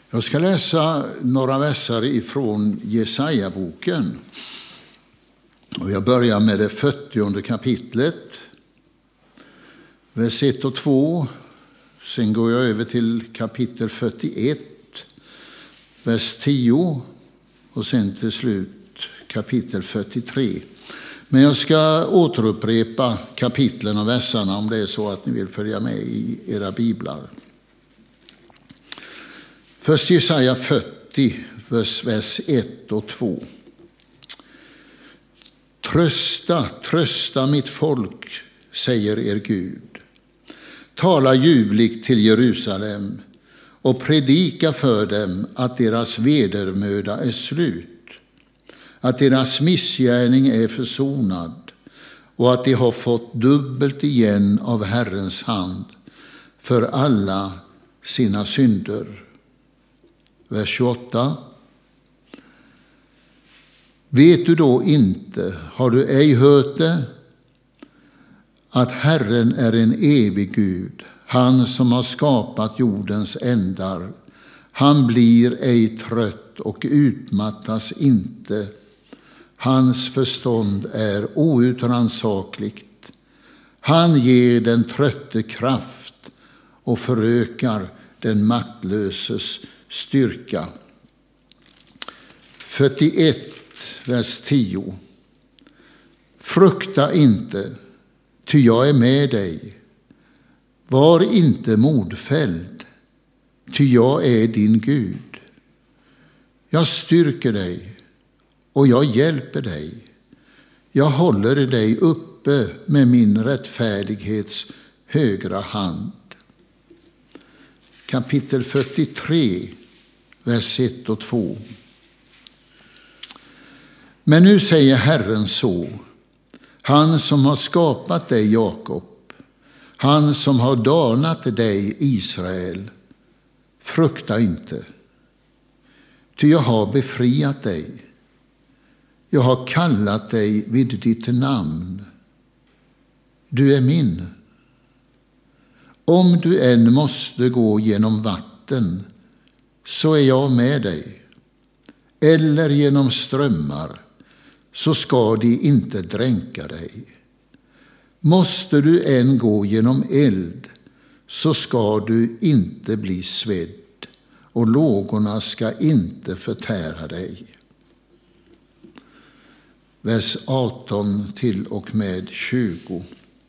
Jag ska läsa några verser ifrån Jesaja-boken. Och jag börjar med det 40:e kapitlet, vers 1 och 2. Sen går jag över till kapitel 41, vers 10. Och sen till slut kapitel 43. Men jag ska återupprepa kapitlen och verserna om det är så att ni vill följa med i era biblar. Först Jesaja 40, vers 1 och 2. Trösta mitt folk, säger er Gud. Tala ljuvligt till Jerusalem och predika för dem att deras vedermöda är slut, att deras missgärning är försonad och att de har fått dubbelt igen av Herrens hand för alla sina synder. Vers 28. Vet du då inte, har du ej hört det, att Herren är en evig Gud, han som har skapat jordens ändar. Han blir ej trött och utmattas inte. Hans förstånd är outrannsakligt. Han ger den trötte kraft och förökar den maktlöses styrka. 41, vers 10. Frukta inte, ty jag är med dig. Var inte modfälld, ty jag är din Gud. Jag styrker dig och jag hjälper dig. Jag håller dig uppe med min rättfärdighets högra hand. Kapitel 43, vers 1 och 2. Men nu säger Herren så, han som har skapat dig, Jakob, han som har danat dig, Israel, frukta inte, ty jag har befriat dig. Jag har kallat dig vid ditt namn. Du är min. Om du än måste gå genom vatten, så är jag med dig. Eller genom strömmar, så ska de inte dränka dig. Måste du än gå genom eld, så ska du inte bli svedd, och lågorna ska inte förtära dig. Vers 18 till och med 20.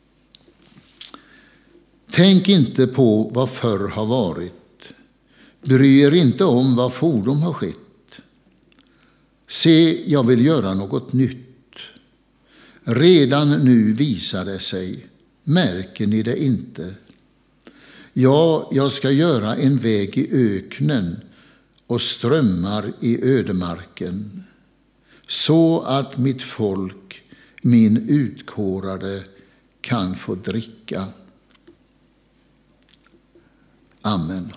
Tänk inte på vad förr har varit. Bry er inte om vad fordom har skett. Se, jag vill göra något nytt. Redan nu visar det sig. Märker ni det inte? Ja, jag ska göra en väg i öknen och strömmar i ödemarken, så att mitt folk, min utkårade, kan få dricka. Amen.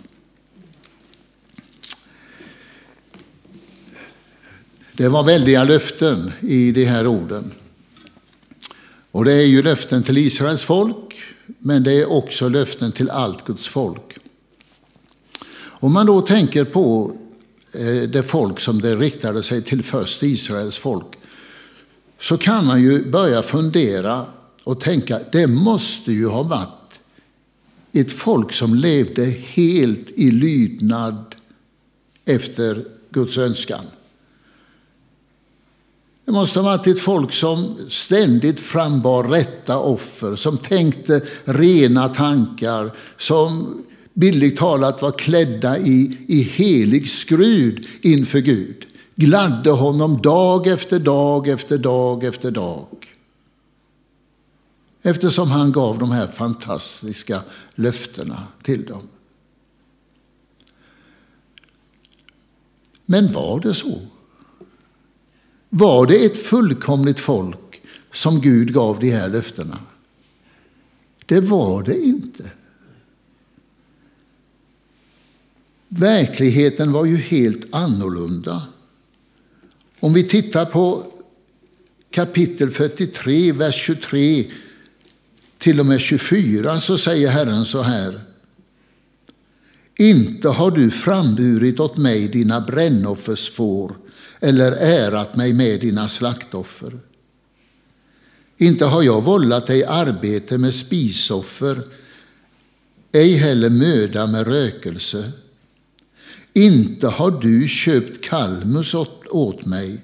Det var väldiga löften i de här orden. Och det är ju löften till Israels folk, men det är också löften till allt Guds folk. Om man då tänker på det folk som det riktade sig till först, Israels folk, så kan man ju börja fundera och tänka, det måste ju ha varit ett folk som levde helt i lydnad efter Guds önskan. Det måste ha varit ett folk som ständigt frambar rätta offer, som tänkte rena tankar, som bildligt talat var klädda i helig skrud inför Gud. Gladde honom dag efter dag efter dag efter dag. Eftersom han gav de här fantastiska löftena till dem. Men var det så? Var det ett fullkomligt folk som Gud gav de här löftena? Det var det inte. Verkligheten var ju helt annorlunda. Om vi tittar på kapitel 43, vers 23 till och med 24, så säger Herren så här. Inte har du framburit åt mig dina brännoffersfår eller ärat mig med dina slaktoffer. Inte har jag vållat dig arbete med spisoffer, ej heller möda med rökelse. Inte har du köpt kalmus åt mig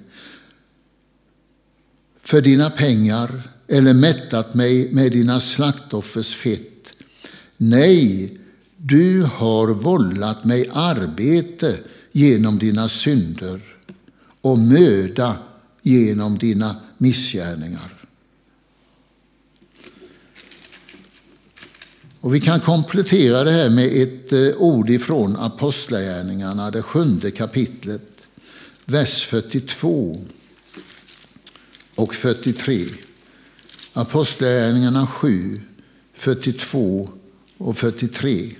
för dina pengar eller mättat mig med dina slaktoffers fett. Nej, du har vållat mig arbete genom dina synder och möda genom dina missgärningar. Och vi kan komplettera det här med ett ord ifrån Apostlagärningarna, det 7:e kapitlet, vers 42 och 43. Apostlagärningarna 7, 42 och 43.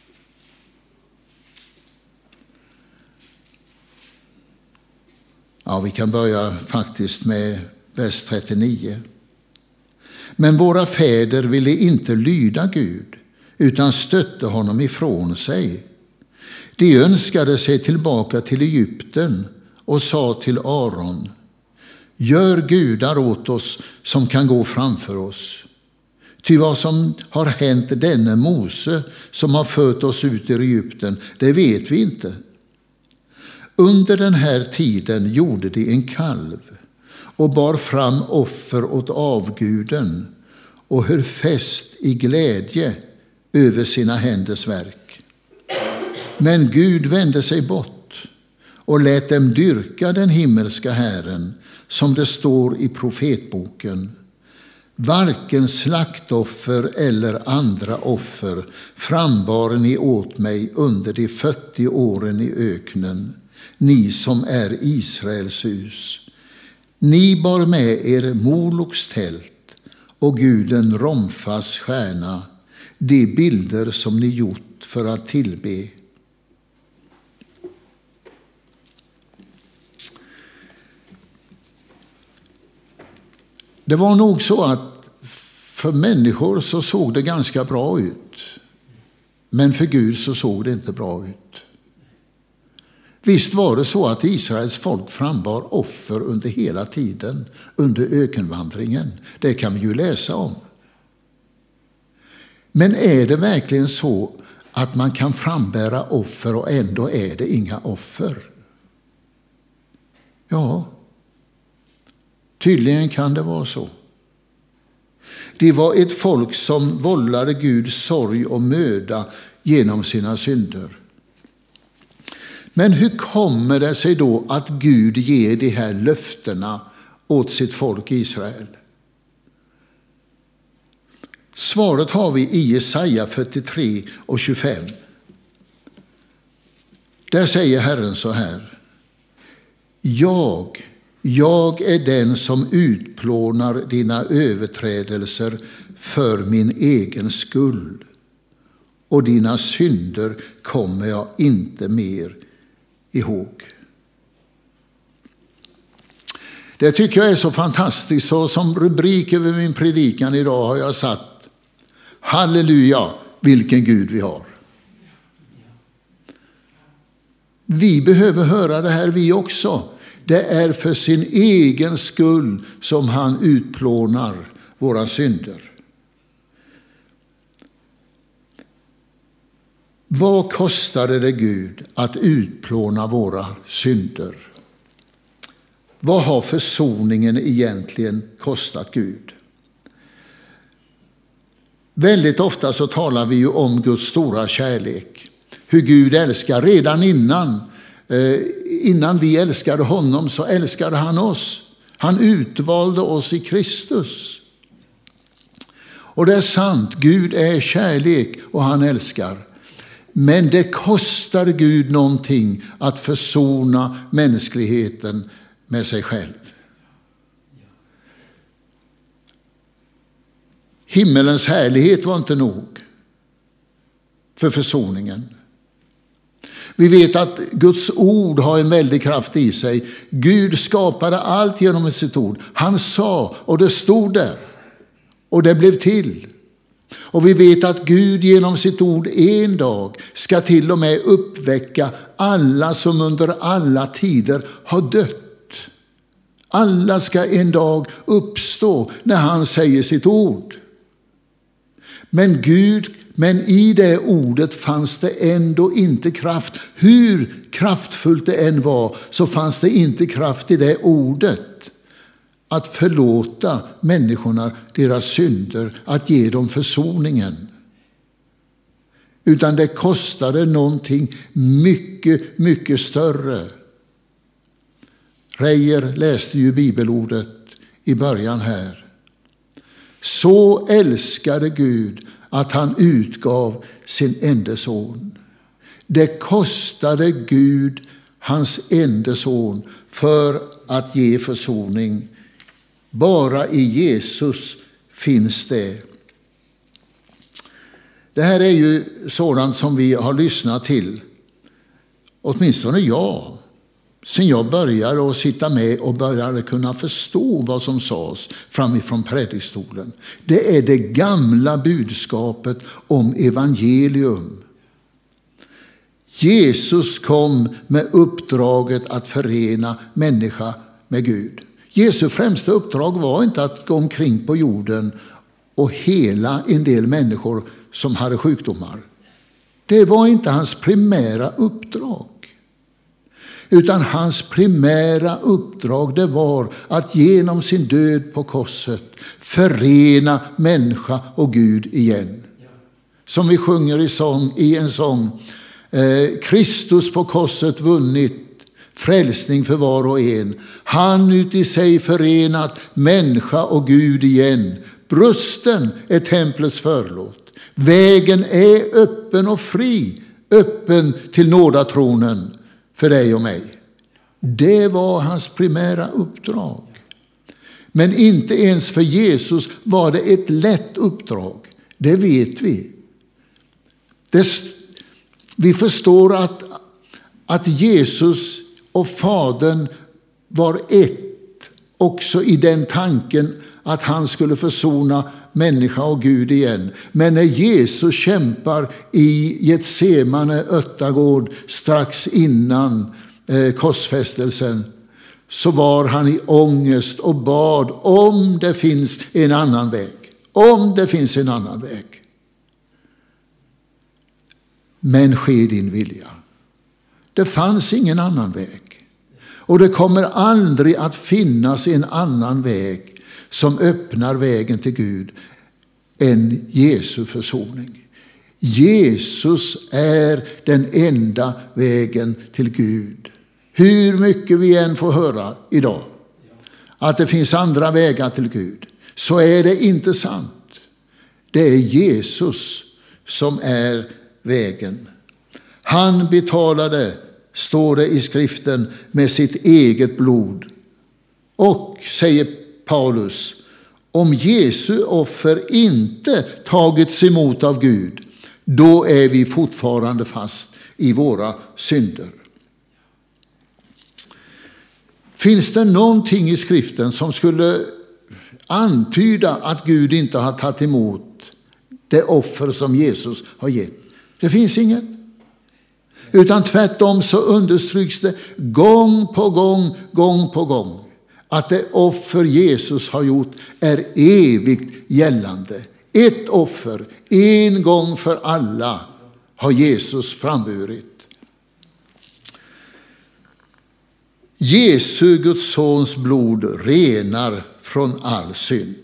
Ja, vi kan börja faktiskt med vers 39. Men våra fäder ville inte lyda Gud, utan stötte honom ifrån sig. De önskade sig tillbaka till Egypten och sa till Aron: gör gudar åt oss som kan gå framför oss. Ty vad som har hänt denne Mose som har fört oss ut ur Egypten, det vet vi inte. Under den här tiden gjorde de en kalv och bar fram offer åt avguden och höll fest i glädje över sina händers verk. Men Gud vände sig bort och lät dem dyrka den himmelska Herren, som det står i profetboken: varken slaktoffer eller andra offer frambar ni åt mig under de 40 åren i öknen, ni som är Israels hus. Ni bar med er Moloks tält och guden Romfas stjärna, de bilder som ni gjort för att tillbe. Det var nog så att för människor så såg det ganska bra ut. Men för Gud så såg det inte bra ut. Visst var det så att Israels folk frambar offer under hela tiden, under ökenvandringen. Det kan vi ju läsa om. Men är det verkligen så att man kan frambära offer och ändå är det inga offer? Ja, tydligen kan det vara så. Det var ett folk som vållade Gud sorg och möda genom sina synder. Men hur kommer det sig då att Gud ger de här löftena åt sitt folk Israel? Svaret har vi i Jesaja 43 och 25. Där säger Herren så här: jag är den som utplånar dina överträdelser för min egen skull, och dina synder kommer jag inte mer ihåg. Det tycker jag är så fantastiskt, så som rubrik över min predikan idag har jag satt: halleluja, vilken Gud vi har. Vi behöver höra det här vi också. Det är för sin egen skull som han utplånar våra synder. Vad kostade det Gud att utplåna våra synder? Vad har försoningen egentligen kostat Gud? Väldigt ofta så talar vi ju om Guds stora kärlek. Hur Gud älskar redan innan vi älskade honom så älskade han oss. Han utvalde oss i Kristus. Och det är sant, Gud är kärlek och han älskar. Men det kostar Gud någonting att försona mänskligheten med sig själv. Himmelens härlighet var inte nog för försoningen. Vi vet att Guds ord har en väldig kraft i sig. Gud skapade allt genom sitt ord. Han sa och det stod där. Och det blev till. Och vi vet att Gud genom sitt ord en dag ska till och med uppväcka alla som under alla tider har dött. Alla ska en dag uppstå när han säger sitt ord. Men i det ordet fanns det ändå inte kraft. Hur kraftfullt det än var så fanns det inte kraft i det ordet att förlåta människorna deras synder, att ge dem försoningen. Utan det kostade någonting mycket, mycket större. Reijer läste ju bibelordet i början här. Så älskade Gud att han utgav sin enda son. Det kostade Gud hans enda son för att ge försoning. Bara i Jesus finns det. Det här är ju sådant som vi har lyssnat till. Åtminstone jag. Sen jag började att sitta med och började kunna förstå vad som sades framifrån predikstolen. Det är det gamla budskapet om evangelium. Jesus kom med uppdraget att förena människa med Gud. Jesu främsta uppdrag var inte att gå omkring på jorden och hela en del människor som hade sjukdomar. Det var inte hans primära uppdrag. Utan hans primära uppdrag det var att genom sin död på korset förena människa och Gud igen. Som vi sjunger i en sång. Kristus på korset vunnit frälsning för var och en. Han uti sig förenat människa och Gud igen. Brusten är templets förlåt. Vägen är öppen och fri. Öppen till nådatronen för dig och mig. Det var hans primära uppdrag. Men inte ens för Jesus var det ett lätt uppdrag. Det vet vi. Vi förstår att Jesus och Fadern var ett. Också i den tanken att han skulle försona människa och Gud igen. Men när Jesus kämpar i Getsemane örtagård strax innan korsfästelsen så var han i ångest och bad om det finns en annan väg. Om det finns en annan väg. Men ske din vilja. Det fanns ingen annan väg. Och det kommer aldrig att finnas en annan väg som öppnar vägen till Gud än Jesu försoning. Jesus är den enda vägen till Gud. Hur mycket vi än får höra idag att det finns andra vägar till Gud, så är det inte sant. Det är Jesus som är vägen. Han betalade, står det i skriften, med sitt eget blod. Och, säger Paulus, om Jesu offer inte tagits emot av Gud, då är vi fortfarande fast i våra synder. Finns det någonting i skriften som skulle antyda att Gud inte har tagit emot det offer som Jesus har gett? Det finns inget. Utan tvärtom så understryks det gång på gång att det offer Jesus har gjort är evigt gällande. Ett offer, en gång för alla, har Jesus framburit. Jesu Guds sons blod renar från all synd.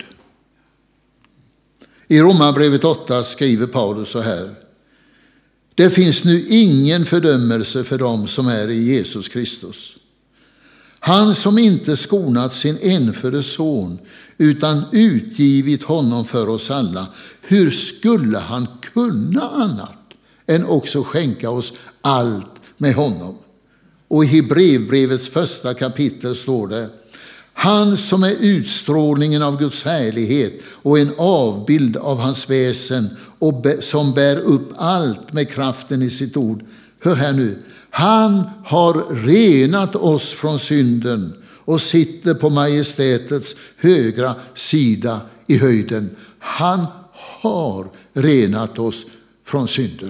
I Romarbrevet 8 skriver Paulus så här: det finns nu ingen fördömelse för dem som är i Jesus Kristus. Han som inte skonat sin enfödde son utan utgivit honom för oss alla, hur skulle han kunna annat än också skänka oss allt med honom? Och i Hebreerbrevets 1 kapitel står det: han som är utstrålningen av Guds härlighet och en avbild av hans väsen och som bär upp allt med kraften i sitt ord. Hör här nu. Han har renat oss från synden och sitter på majestätets högra sida i höjden. Han har renat oss från synden.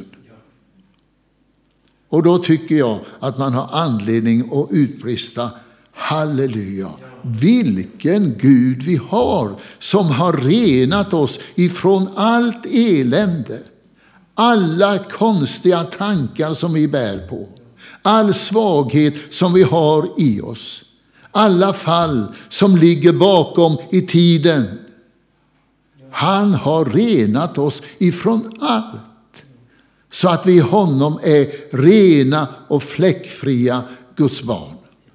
Och då tycker jag att man har anledning att utbrista halleluja. Vilken Gud vi har som har renat oss ifrån allt elände. Alla konstiga tankar som vi bär på. All svaghet som vi har i oss. Alla fall som ligger bakom i tiden. Han har renat oss ifrån allt. Så att vi i honom är rena och fläckfria Guds barn.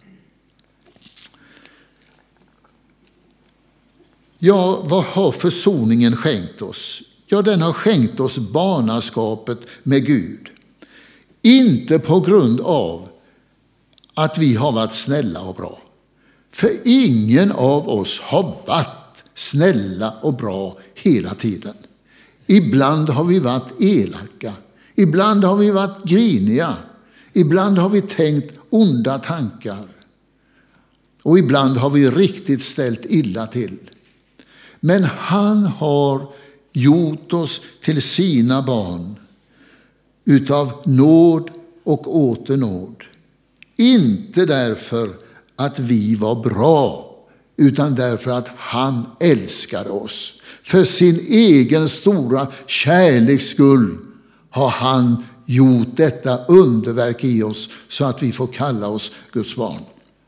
Ja, vad har försoningen skänkt oss? Ja, den har skänkt oss barnaskapet med Gud. Inte på grund av att vi har varit snälla och bra. För ingen av oss har varit snälla och bra hela tiden. Ibland har vi varit elaka. Ibland har vi varit griniga. Ibland har vi tänkt onda tankar. Och ibland har vi riktigt ställt illa till. Men han har gjort oss till sina barn utav nåd och åter nåd. Inte därför att vi var bra, utan därför att han älskade oss. För sin egen stora kärleks skull har han gjort detta underverk i oss så att vi får kalla oss Guds barn.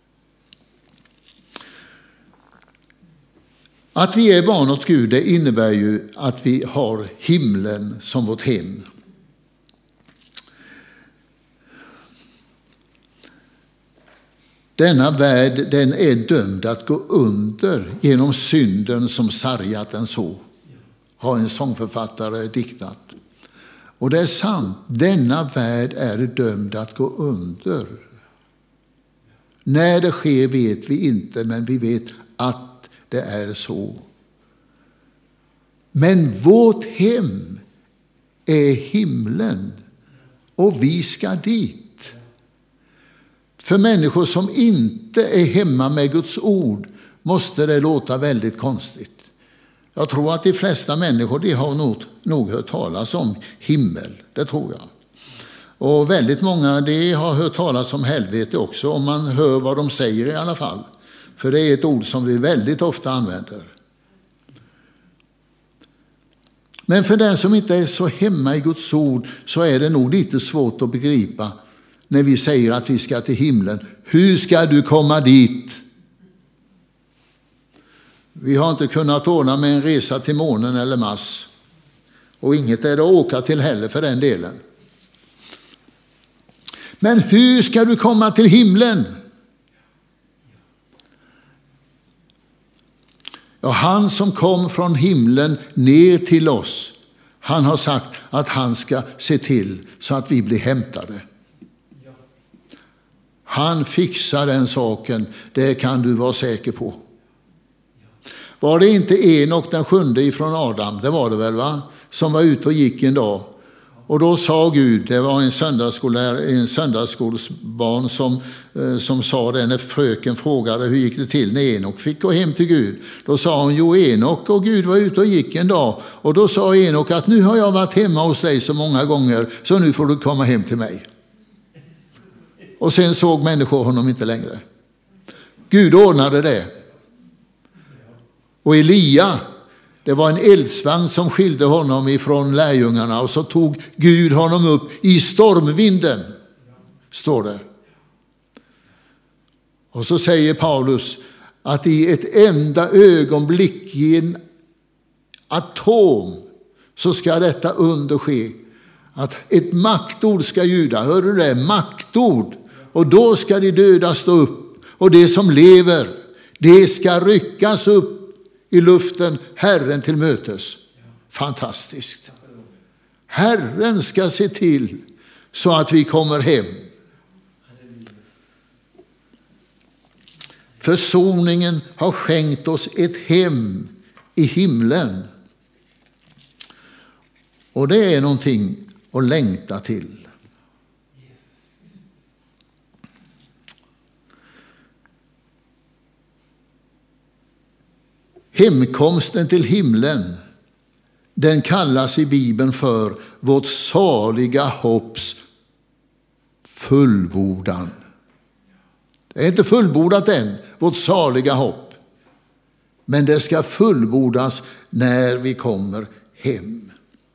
Att vi är barn åt Gud, det innebär ju att vi har himlen som vårt hem. Denna värld, den är dömd att gå under genom synden som sargat den så. Har en sångförfattare diktat. Och det är sant, denna värld är dömd att gå under. När det sker vet vi inte, men vi vet att det är så. Men vårt hem är himlen och vi ska dit. För människor som inte är hemma med Guds ord måste det låta väldigt konstigt. Jag tror att de flesta människor de har nog hört talas om himmel, det tror jag. Och väldigt många de har hört talas om helvete också, om man hör vad de säger i alla fall. För det är ett ord som vi väldigt ofta använder. Men för den som inte är så hemma i Guds ord så är det nog lite svårt att begripa när vi säger att vi ska till himlen. Hur ska du komma dit? Vi har inte kunnat ordna med en resa till månen eller Mars. Och inget är det att åka till heller för den delen. Men hur ska du komma till himlen? Ja, han som kom från himlen ner till oss, han har sagt att han ska se till så att vi blir hämtade. Han fixar den saken, det kan du vara säker på. Var det inte Enok den 7:e ifrån Adam, det var det väl va? Som var ute och gick en dag. Och då sa Gud, det var en söndagsskolsbarn som sa det när fröken frågade hur gick det till när Enok fick gå hem till Gud. Då sa hon, jo Enok och Gud var ute och gick en dag. Och då sa Enok att nu har jag varit hemma hos dig så många gånger så nu får du komma hem till mig. Och sen såg människor honom inte längre. Gud ordnade det. Och Elia, det var en eldsvans som skilde honom ifrån lärjungarna och så tog Gud honom upp i stormvinden, står det. Och så säger Paulus att i ett enda ögonblick, i en atom, så ska detta under ske. Att ett maktord ska ljuda, hör du det? Maktord. Och då ska de döda stå upp och det som lever, det ska ryckas upp i luften Herren till mötes. Fantastiskt. Herren ska se till så att vi kommer hem. Försoningen har skänkt oss ett hem i himlen. Och det är någonting att längta till. Hemkomsten till himlen, Den kallas i Bibeln för vårt saliga hopps fullbordan. Det är inte fullbordat än, vårt saliga hopp. Men det ska fullbordas när vi kommer hem.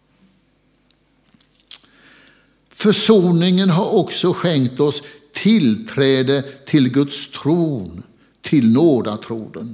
Försoningen har också skänkt oss tillträde till Guds tron, till nådatronen.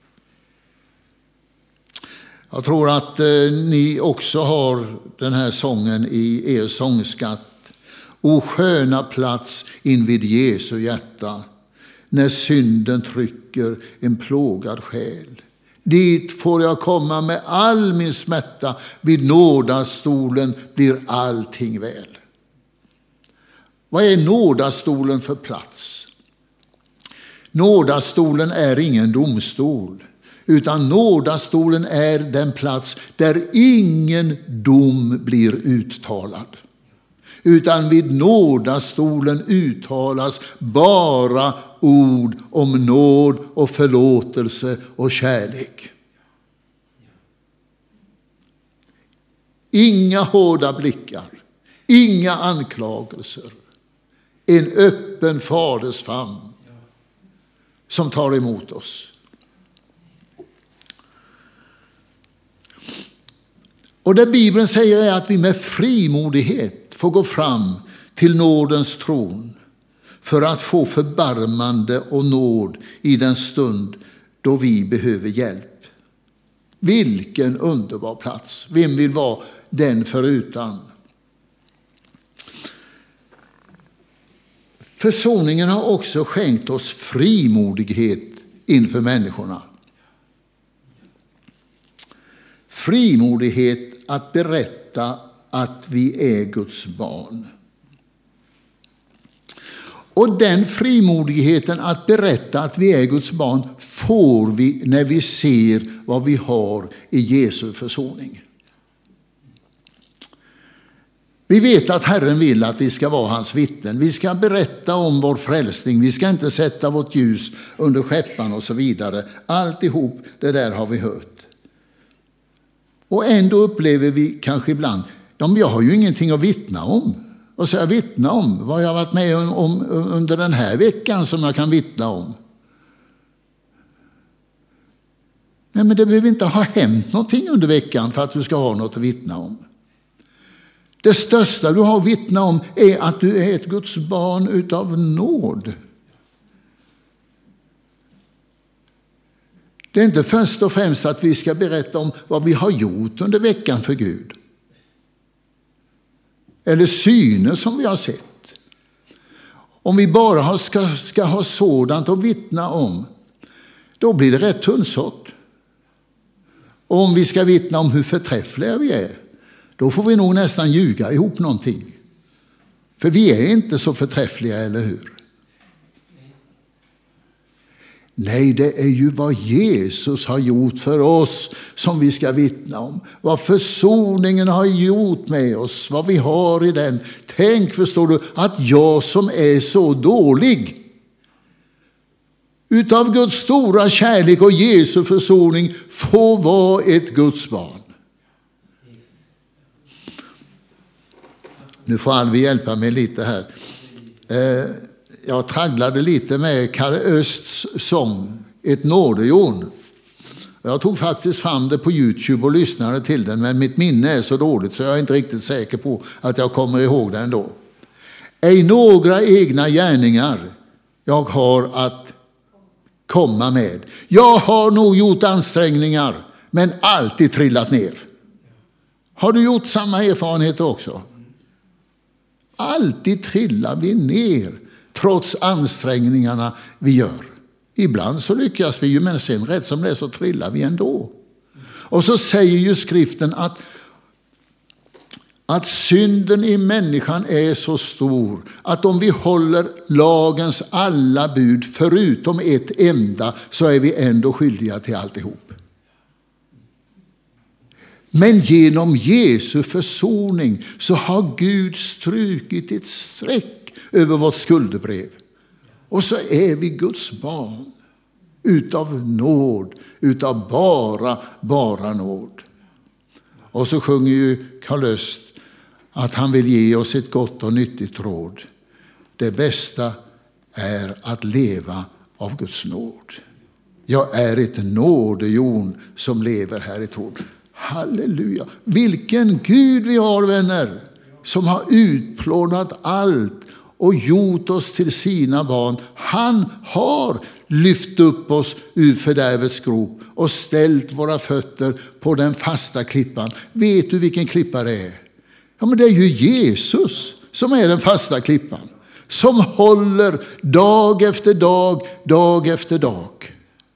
Jag tror att ni också har den här sången i er sångskatt. O sköna plats invid Jesu hjärta, när synden trycker en plågad själ. Dit får jag komma med all min smärta, vid nådastolen blir allting väl. Vad är nådastolen för plats? Nådastolen är ingen domstol, utan nådastolen är den plats där ingen dom blir uttalad. Utan vid nådastolen uttalas bara ord om nåd och förlåtelse och kärlek. Inga hårda blickar, inga anklagelser. En öppen faders famn som tar emot oss. Och det Bibeln säger är att vi med frimodighet får gå fram till nådens tron för att få förbarmande och nåd i den stund då vi behöver hjälp. Vilken underbar plats! Vem vill vara den förutan? Försoningen har också skänkt oss frimodighet inför människorna. Frimodighet att berätta att vi är Guds barn. Och den frimodigheten att berätta att vi är Guds barn får vi när vi ser vad vi har i Jesu försoning. Vi vet att Herren vill att vi ska vara hans vittnen. Vi ska berätta om vår frälsning. Vi ska inte sätta vårt ljus under skäppan och så vidare. Alltihop det där har vi hört. Och ändå upplever vi kanske ibland, jag har ju ingenting att vittna om. Vad ska jag vittna om? Vad jag har varit med om under den här veckan som jag kan vittna om? Nej, men det behöver inte ha hänt någonting under veckan för att du ska ha något att vittna om. Det största du har att vittna om är att du är ett Guds barn utav nåd. Det är inte först och främst att vi ska berätta om vad vi har gjort under veckan för Gud. Eller syner som vi har sett. Om vi bara ska ha sådant att vittna om, då blir det rätt tunnsått. Och om vi ska vittna om hur förträffliga vi är, då får vi nog nästan ljuga ihop någonting. För vi är inte så förträffliga, eller hur? Nej, det är ju vad Jesus har gjort för oss som vi ska vittna om. Vad försoningen har gjort med oss, vad vi har i den. Tänk, förstår du, att jag som är så dålig, utav Guds stora kärlek och Jesu försoning får vara ett Guds barn. Nu får Alvi hjälpa mig lite här. Jag tragglade lite med Kalle Östs sång, Ett nådejord. Jag tog faktiskt fram det på YouTube och lyssnade till den, men mitt minne är så dåligt så jag är inte riktigt säker på att jag kommer ihåg den då. Ej några egna gärningar jag har att komma med. Jag har nog gjort ansträngningar, men alltid trillat ner. Har du gjort samma erfarenhet också? Alltid trillar vi ner trots ansträngningarna vi gör. Ibland så lyckas vi ju, men sen rätt som det så trillar vi ändå. Och så säger ju skriften att synden i människan är så stor att om vi håller lagens alla bud förutom ett enda så är vi ändå skyldiga till alltihop. Men genom Jesu försoning så har Gud strukit ett streck över vårt skuldebrev. Och så är vi Guds barn utav nåd, utav bara nåd. Och så sjunger ju Carl Öst att han vill ge oss ett gott och nyttigt råd. Det bästa är att leva av Guds nåd. Jag är ett nådehjon som lever här i tron. Halleluja! Vilken Gud vi har, vänner, som har utplånat allt och gjort oss till sina barn. Han har lyft upp oss ur fördärvets grop och ställt våra fötter på den fasta klippan. Vet du vilken klippa det är? Ja, men det är ju Jesus som är den fasta klippan. Som håller dag efter dag, dag efter dag.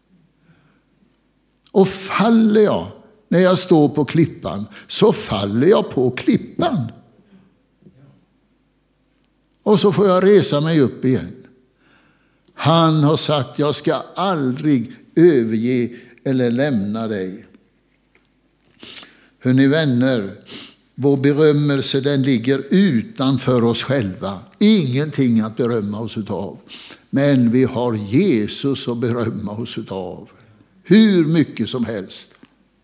Och faller jag när jag står på klippan, så faller jag på klippan. Och så får jag resa mig upp igen. Han har sagt, jag ska aldrig överge eller lämna dig. Hörrni vänner, vår berömmelse den ligger utanför oss själva. Ingenting att berömma oss utav. Men vi har Jesus att berömma oss utav. Hur mycket som helst.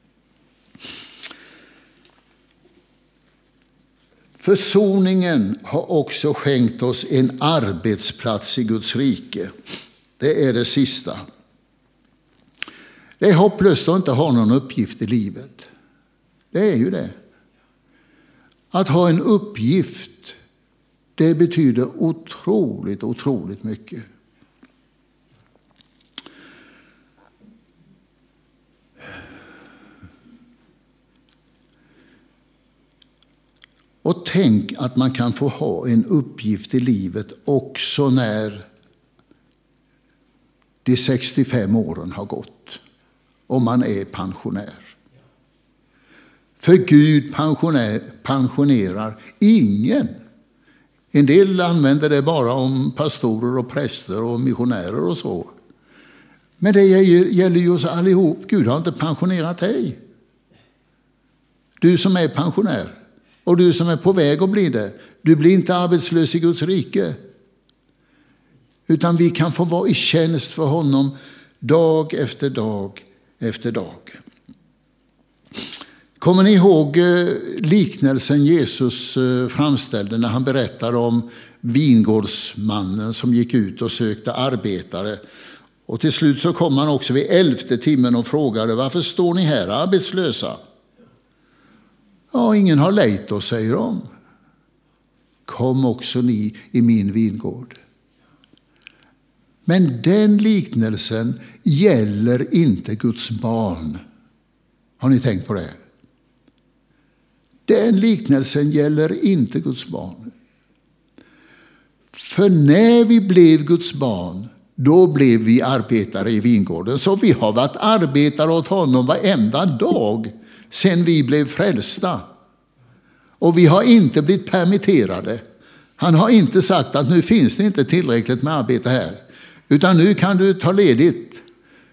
Försoningen har också skänkt oss en arbetsplats i Guds rike. Det är det sista. Det är hopplöst att inte ha någon uppgift i livet. Det är ju det. Att ha en uppgift, det betyder otroligt, otroligt mycket. Och tänk att man kan få ha en uppgift i livet också när de 65 åren har gått och man är pensionär. För Gud pensionerar ingen. En del använder det bara om pastorer och präster och missionärer och så. Men det gäller ju oss allihop. Gud har inte pensionerat dig. Du som är pensionär. Och du som är på väg att bli det, du blir inte arbetslös i Guds rike. Utan vi kan få vara i tjänst för honom dag efter dag efter dag. Kommer ni ihåg liknelsen Jesus framställde när han berättade om vingårdsmannen som gick ut och sökte arbetare? Och till slut så kom han också vid 11:e timmen och frågade, varför står ni här arbetslösa? Ja, ingen har lejt oss, säger de. Kom också ni i min vingård. Men den liknelsen gäller inte Guds barn. Har ni tänkt på det? Den liknelsen gäller inte Guds barn. För när vi blev Guds barn, då blev vi arbetare i vingården. Så vi har varit arbetare åt honom varenda dag sen vi blev frälsta. Och vi har inte blivit permitterade. Han har inte sagt att nu finns det inte tillräckligt med arbete här, utan nu kan du ta ledigt.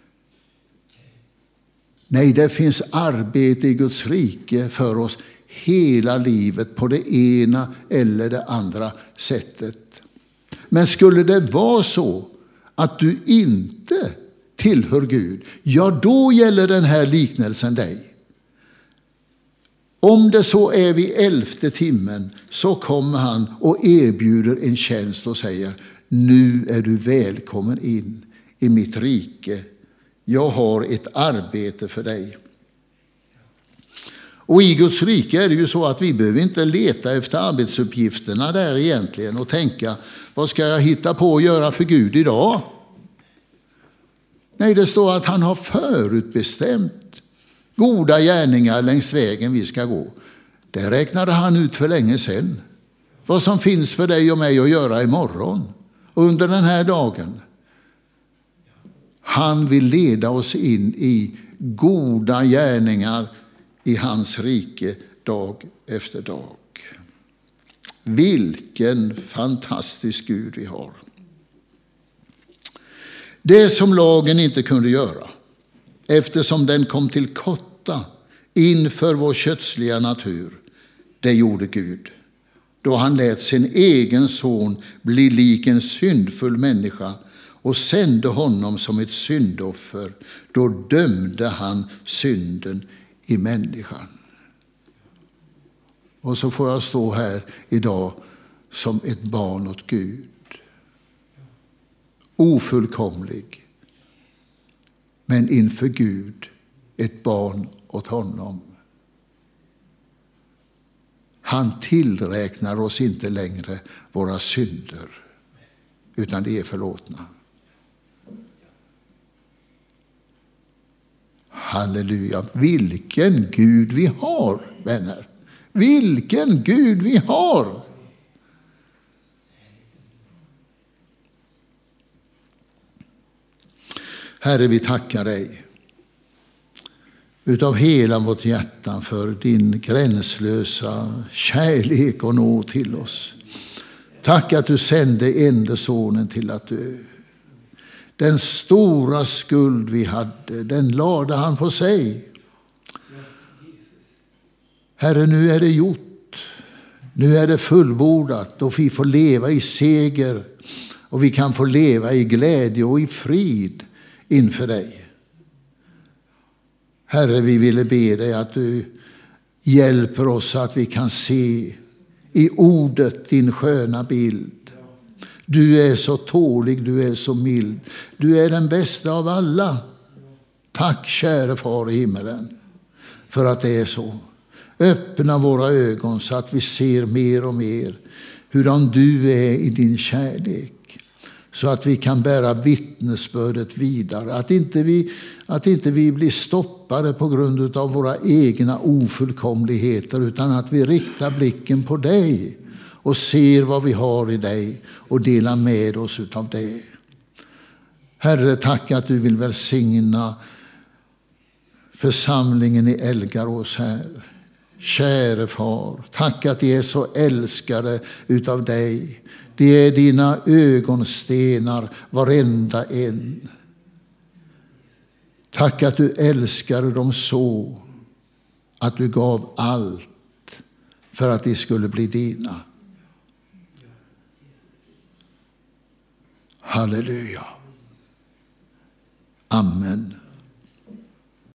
Nej, det finns arbete i Guds rike för oss hela livet på det ena eller det andra sättet. Men skulle det vara så att du inte tillhör Gud, ja då gäller den här liknelsen dig. Om det så är vid 11:e timmen så kommer han och erbjuder en tjänst och säger, nu är du välkommen in i mitt rike. Jag har ett arbete för dig. Och i Guds rike är det ju så att vi behöver inte leta efter arbetsuppgifterna där egentligen och tänka, vad ska jag hitta på att göra för Gud idag? Nej, det står att han har förutbestämt goda gärningar längs vägen vi ska gå. Det räknade han ut för länge sedan. Vad som finns för dig och mig att göra imorgon och under den här dagen. Han vill leda oss in i goda gärningar i hans rike dag efter dag. Vilken fantastisk Gud vi har. Det som lagen inte kunde göra, eftersom den kom till korta inför vår kötsliga natur, det gjorde Gud. Då han lät sin egen son bli lik en syndfull människa och sände honom som ett syndoffer, då dömde han synden i människan. Och så får jag stå här idag som ett barn åt Gud. Ofullkomlig. Men inför Gud ett barn åt honom. Han tillräknar oss inte längre våra synder, utan de är förlåtna. Halleluja, vilken Gud vi har, vänner. Vilken Gud vi har. Herre, vi tackar dig utav hela vårt hjärta för din gränslösa kärlek och nåd till oss. Tack att du sände enda sonen till att dö. Den stora skuld vi hade, den lade han på sig. Herre, nu är det gjort. Nu är det fullbordat och vi får leva i seger och vi kan få leva i glädje och i frid inför dig. Herre, vi ville be dig att du hjälper oss så att vi kan se i ordet din sköna bild. Du är så tålig, du är så mild. Du är den bästa av alla. Tack, käre far i himmelen, för att det är så. Öppna våra ögon så att vi ser mer och mer hurdan du är i din kärlek. Så att vi kan bära vittnesbördet vidare. Att inte vi blir stoppade på grund av våra egna ofullkomligheter, utan att vi riktar blicken på dig och ser vad vi har i dig och delar med oss utav det. Herre, tack att du vill välsigna församlingen i Elgarås här. Käre far, tack att de är så älskade utav dig. Det är dina ögonstenar, varenda en. Tack att du älskade dem så att du gav allt för att de skulle bli dina. Halleluja.